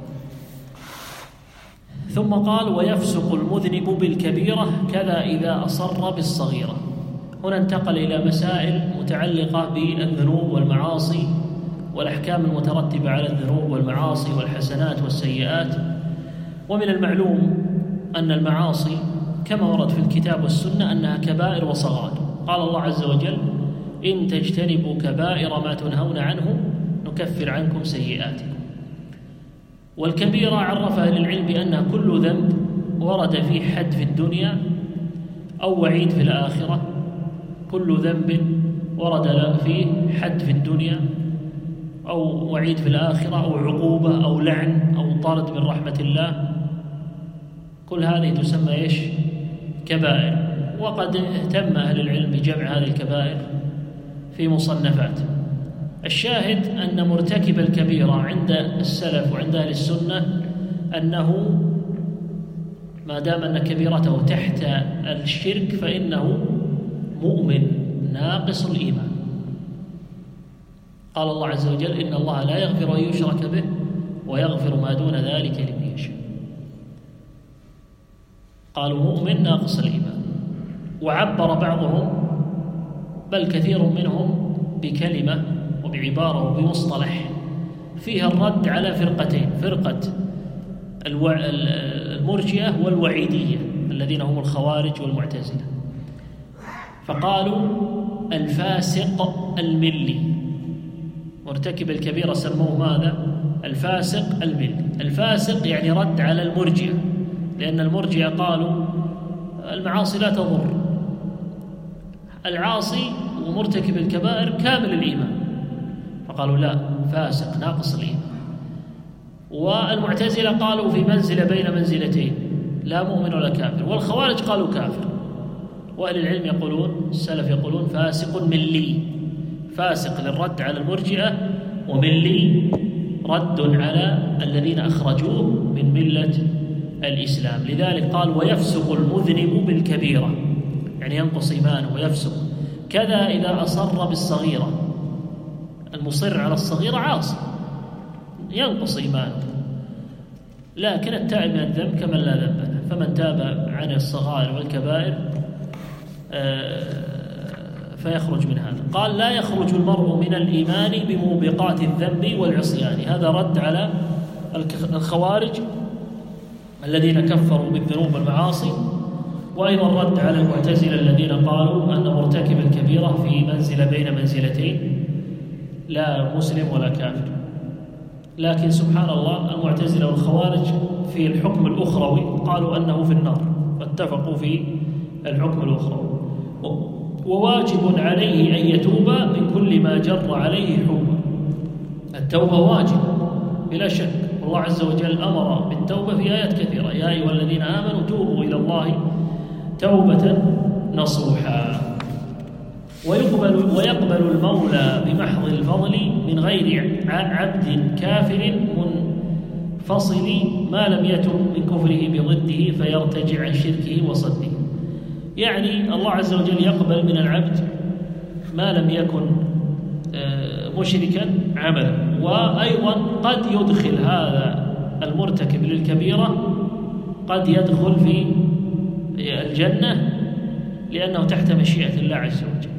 Speaker 1: ثم قال ويفسق المذنب بالكبيرة كذا إذا أصر بالصغيرة. هنا انتقل إلى مسائل متعلقة بالذنوب والمعاصي والأحكام المترتبة على الذنوب والمعاصي والحسنات والسيئات. ومن المعلوم أن المعاصي كما ورد في الكتاب والسنة أنها كبائر وصغائر. قال الله عز وجل إن تجتنبوا كبائر ما تنهون عنه نكفر عنكم سيئاتكم. والكبيرة عرفها للعلم بأنها كل ذنب ورد فيه حد في الدنيا أو وعيد في الآخرة، كل ذنب ورد فيه حد في الدنيا أو وعيد في الآخرة أو عقوبة أو لعن أو طرد من رحمة الله، كل هذه تسمى إيش؟ كبائر. وقد اهتم أهل العلم بجمع هذه الكبائر في مصنفات. الشاهد أن مرتكب الكبيرة عند السلف وعند أهل السنة أنه ما دام أن كبيرته تحت الشرك فإنه مؤمن ناقص الإيمان. قال الله عز وجل إن الله لا يغفر أن يشرك به ويغفر ما دون ذلك لمن يشاء. قالوا مؤمن ناقص الإيمان. وعبر بعضهم بل كثير منهم بكلمة وبعبارة وبمصطلح فيها الرد على فرقتين، فرقة المرجئة والوعيدية الذين هم الخوارج والمعتزلة. فقالوا الفاسق الملي، مرتكب الكبيرة سموه ماذا؟ الفاسق الملي. الفاسق يعني رد على المرجئة، لأن المرجئة قالوا المعاصي لا تضر، العاصي ومرتكب الكبائر كامل الإيمان، فقالوا لا، فاسق ناقص الإيمان. والمعتزلة قالوا في منزلة بين منزلتين، لا مؤمن ولا كافر. والخوارج قالوا كافر. وأهل العلم يقولون، السلف يقولون فاسق ملي، فاسق للرد على المرجئة وملي رد على الذين أخرجوه من ملة الإسلام. لذلك قال ويفسق المذنب بالكبيرة، يعني ينقص إيمانه ويفسق. كذا إذا أصر بالصغيرة، المصر على الصغيرة عاصي ينقص إيمانه، لكن التائب من الذنب كمن لا ذنب له، فمن تاب عن الصغائر والكبائر فيخرج من هذا. قال لا يخرج المرء من الإيمان بموبقات الذنب والعصيان، هذا رد على الخوارج الذين كفروا بالذنوب والمعاصي، وأيضا رد على المعتزلة الذين قالوا أن مرتكب الكبيرة في منزلة بين منزلتين، لا مسلم ولا كافر. لكن سبحان الله المعتزلة والخوارج في الحكم الأخروي قالوا أنه في النار، واتفقوا في الحكم الأخروي. وواجب عليه أن يتوب من كل ما جر عليه حوبة، التوبة واجب بلا شك، والله عز وجل أمر بالتوبة في آيات كثيرة، يا أيها الذين آمنوا توبوا إلى الله توبة نصوحا. ويقبل, ويقبل المولى بمحض الفضل من غير عبد كافر منفصل ما لم يتب من كفره بضده فيرتجع عن شركه وصده. يعني الله عز وجل يقبل من العبد ما لم يكن مشركا عملا، وأيضا قد يدخل هذا المرتكب للكبيرة قد يدخل في الجنة لأنه تحت مشيئة الله عز وجل.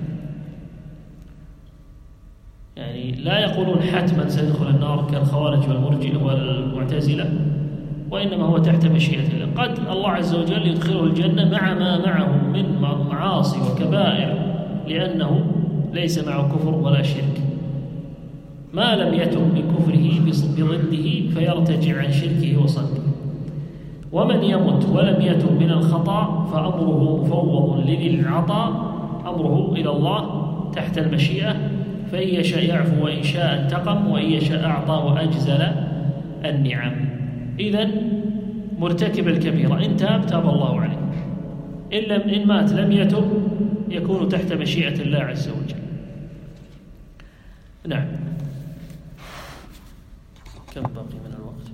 Speaker 1: يعني لا يقولون حتما سيدخل النار كالخوارج والمرجئة والمعتزلة، وإنما هو تحت مشيئة الله. قد الله عز وجل يدخله الجنة مع ما معه من معاصي وكبائر، لأنه ليس معه كفر ولا شرك، ما لم يتب من كفره بضده فيرتجع عن شركه وصده. ومن يمت ولم يتب من الخطأ فأمره مفوض لذي العطاء، أمره إلى الله تحت المشيئة، فإن يشاء يعفو وإن شاء انتقم وإن يشاء أعطى وأجزل النعم. إذن مرتكب الكبيرة إن تاب تاب الله عليه، إن, لم إن مات لم يتب يكون تحت مشيئة الله عز وجل. نعم. كم باقي من الوقت؟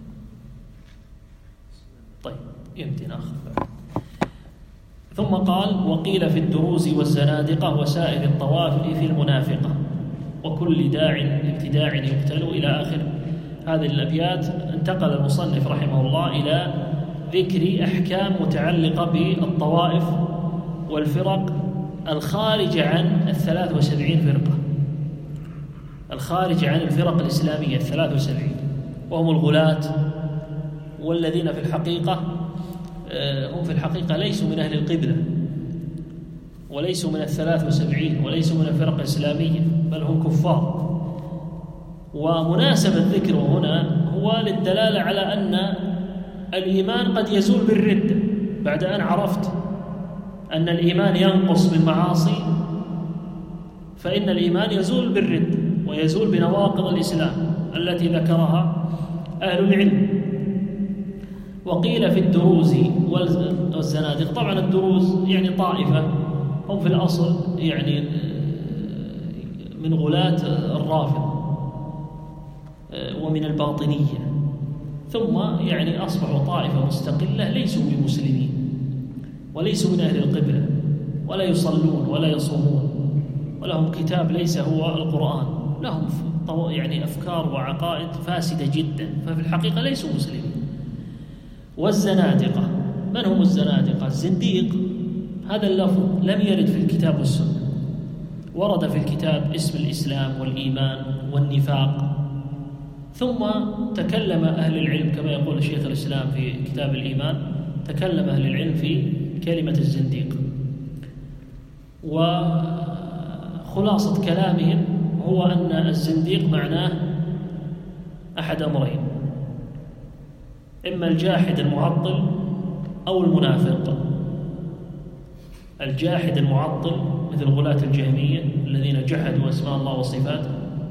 Speaker 1: طيب يمكن آخر بعد. ثم قال وقيل في الدروز والزنادقة وسائر الطوائف في المنافقة وكل داع ابتداع يقتل إلى آخر هذه الأبيات. انتقل المصنف رحمه الله إلى ذكر أحكام متعلقة بالطوائف والفرق الخارجة عن الثلاث وسبعين فرقة، الخارجة عن الفرق الإسلامية الثلاث وسبعين، وهم الغلاة، والذين في الحقيقة هم في الحقيقة ليسوا من أهل القبلة وليسوا من الثلاث وسبعين وليسوا من الفرق الإسلامية، بل هم كفار. ومناسبة ذكره هنا هو للدلالة على أن الإيمان قد يزول بالردة، بعد أن عرفت أن الإيمان ينقص بالمعاصي، فإن الإيمان يزول بالردة ويزول بنواقض الإسلام التي ذكرها أهل العلم. وقيل في الدروز والزنادق، طبعا الدروز يعني طائفة هم في الأصل يعني من غلاة الرافضة ومن الباطنية، ثم يعني أصبحوا طائفة مستقلة ليسوا بمسلمين وليسوا من أهل القبلة ولا يصلون ولا يصومون ولهم كتاب ليس هو القرآن، لهم يعني أفكار وعقائد فاسدة جدا، ففي الحقيقة ليسوا مسلمين. والزنادقة، من هم الزنادقة؟ الزنديق هذا اللفظ لم يرد في الكتاب والسنة، ورد في الكتاب اسم الإسلام والإيمان والنفاق، ثم تكلم أهل العلم كما يقول شيخ الإسلام في كتاب الإيمان، تكلم أهل العلم في كلمة الزنديق. وخلاصة كلامهم هو أن الزنديق معناه أحد أمرين، إما الجاحد المعطل أو المنافق. الجاحد المعطل مثل غلاة الجهمية الذين جحدوا أسماء الله وصفاته،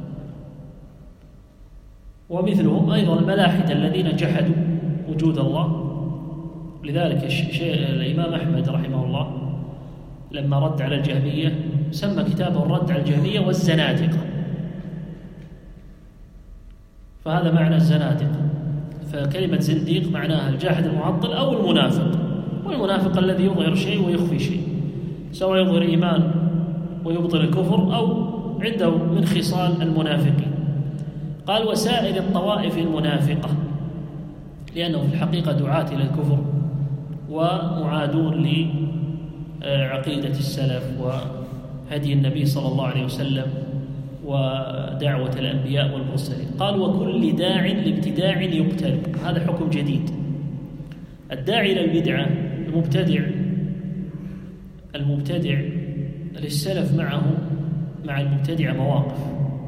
Speaker 1: ومثلهم أيضا الملاحدة الذين جحدوا وجود الله. لذلك الإمام أحمد رحمه الله لما رد على الجهمية سمى كتابه الرد على الجهمية والزنادقة، فهذا معنى الزنادقة. فكلمة زنديق معناها الجاحد المعطل أو المنافق، والمنافق الذي يظهر شيء ويخفي شيء، سواء يظهر إيمان ويبطل الكفر أو عنده من خصال المنافقين. قال وسائر الطوائف المنافقة، لأنه في الحقيقة دعاة إلى الكفر ومعادون لعقيدة السلف وهدي النبي صلى الله عليه وسلم ودعوة الأنبياء والمرسلين. قال وكل داع لابتداع يقتل. هذا حكم جديد. الداعي إلى البدعة المبتدع المبتدع للسلف معه مع المبتدع مواقف.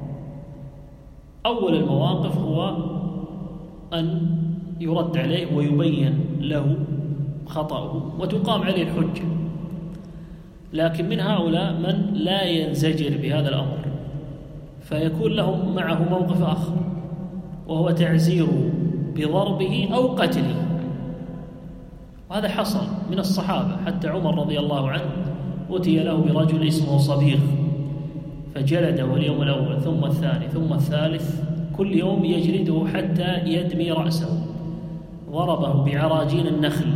Speaker 1: أول المواقف هو أن يرد عليه ويبين له خطأه وتقام عليه الحجة. لكن من هؤلاء من لا ينزجر بهذا الأمر، فيكون لهم معه موقف آخر، وهو تعزيره بضربه أو قتله. وهذا حصل من الصحابة، حتى عمر رضي الله عنه أتي له برجل اسمه صبيغ فجلده اليوم الأول ثم الثاني ثم الثالث، كل يوم يجلده حتى يدمي رأسه، ضربه بعراجين النخل،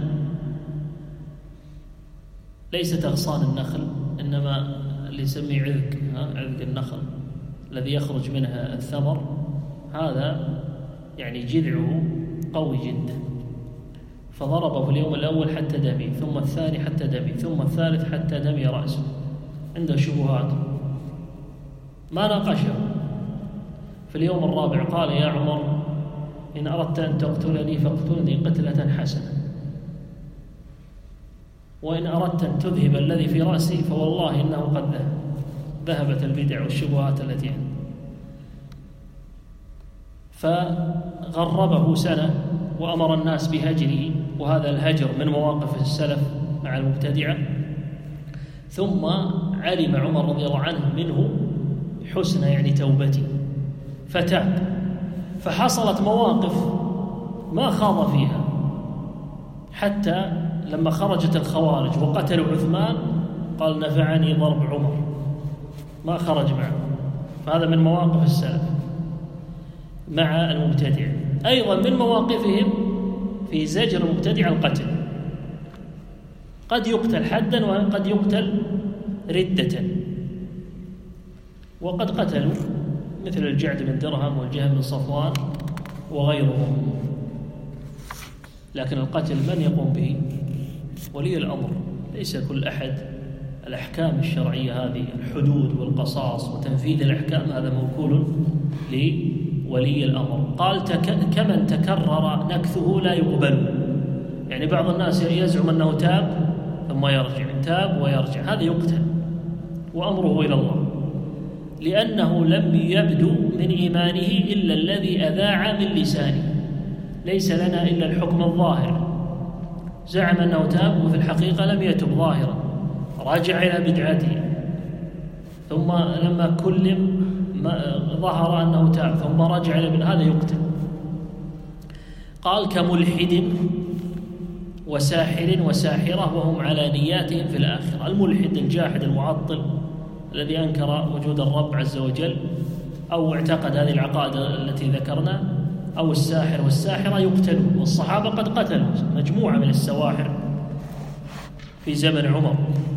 Speaker 1: ليست أغصان النخل، إنما اللي يسميه عذق، عذق النخل الذي يخرج منها الثمر، هذا يعني جذعه قوي جدا. فضربه في اليوم الأول حتى دمي، ثم الثاني حتى دمي، ثم الثالث حتى دمي رأسه. عنده شبهات ما ناقشه. في اليوم الرابع قال يا عمر إن أردت أن تقتلني فاقتلني قتلة حسنة، وإن أردت أن تذهب الذي في رأسي فوالله إنه قد ذهب، ذهبت البدع والشبهات التي عنده. فغربه سنة وأمر الناس بهجره، وهذا الهجر من مواقف السلف مع المبتدعة. ثم علم عمر رضي الله عنه منه حسن يعني توبته فتاب، فحصلت مواقف ما خاض فيها، حتى لما خرجت الخوارج وقتلوا عثمان قال نفعني ضرب عمر، ما خرج معه. فهذا من مواقف السلف مع المبتدع. أيضا من مواقفهم في زجر المبتدع القتل، قد يقتل حدا وقد يقتل ردة، وقد قتلوا مثل الجعد بن درهم والجهم بن صفوان وغيرهم. لكن القتل من يقوم به؟ ولي الأمر، ليس كل أحد. الأحكام الشرعية هذه الحدود والقصاص وتنفيذ الأحكام هذا موكول لولي الأمر. قال تك... كمن تكرر نكثه لا يقبل، يعني بعض الناس يزعم أنه تاب ثم يرجع، تاب ويرجع، هذا يقتل وأمره إلى الله، لأنه لم يبدو من إيمانه إلا الذي أذاع من لسانه. ليس لنا إلا الحكم الظاهر، زعم أنه تاب وفي الحقيقة لم يتب ظاهرا، رجع إلى بدعته، ثم لما كلم ظهر أنه تاب ثم رجع إلى بدعته، هذا يقتل. قال كملحد وساحر وساحرة وهم على نياتهم في الآخرة. الملحد الجاحد المعطل الذي أنكر وجود الرب عز وجل أو اعتقد هذه العقائد التي ذكرنا، أو الساحر والساحرة يقتلون، والصحابة قد قتلوا مجموعة من السواحر في زمن عمر.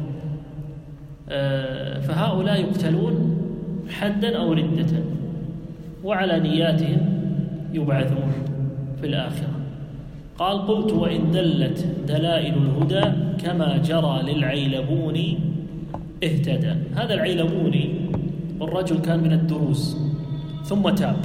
Speaker 1: فهؤلاء يقتلون حدا أو ردة، وعلى نياتهم يبعثون في الآخرة. قال قلت وإن دلت دلائل الهدى كما جرى للعيلبون اهتدى. هذا العيلبوني والرجل كان من الدروز ثم تاب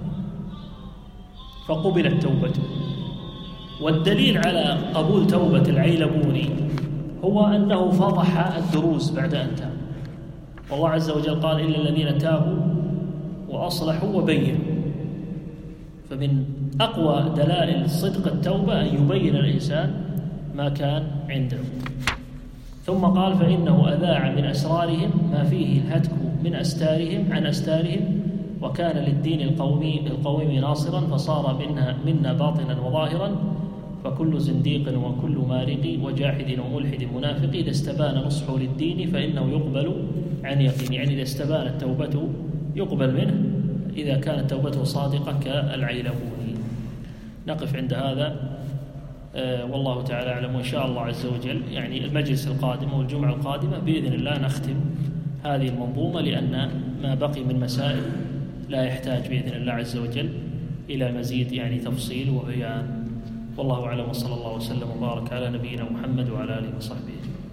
Speaker 1: فقبلت توبته. والدليل على قبول توبة العيلبوني هو أنه فضح الدروز بعد أن تاب، والله عز وجل قال إلا الذين تابوا وأصلحوا وبينوا. فمن أقوى دلائل صدق التوبة أن يبين الإنسان ما كان عنده. ثم قال فإنه أذاع من أسرارهم ما فيه الهتك من أستارهم عن أستارهم، وكان للدين القومي القويم ناصرا، فصار منها منا باطنا وظاهرا، فكل زنديق وكل مارق وجاحد وملحد منافق إذا استبان نصحه للدين فإنه يقبل عن يقين. يعني إذا استبانت توبته يقبل منه، إذا كانت توبته صادقة كالعيلبوني. نقف عند هذا آه والله تعالى أعلم، وإن شاء الله عز وجل يعني المجلس القادم والجمعة القادمة بإذن الله نختم هذه المنظومة، لأن ما بقي من مسائل لا يحتاج بإذن الله عز وجل إلى مزيد يعني تفصيل وبيان. والله أعلم، وصلى الله وسلم وبارك على نبينا محمد وعلى آله وصحبه أجمعين.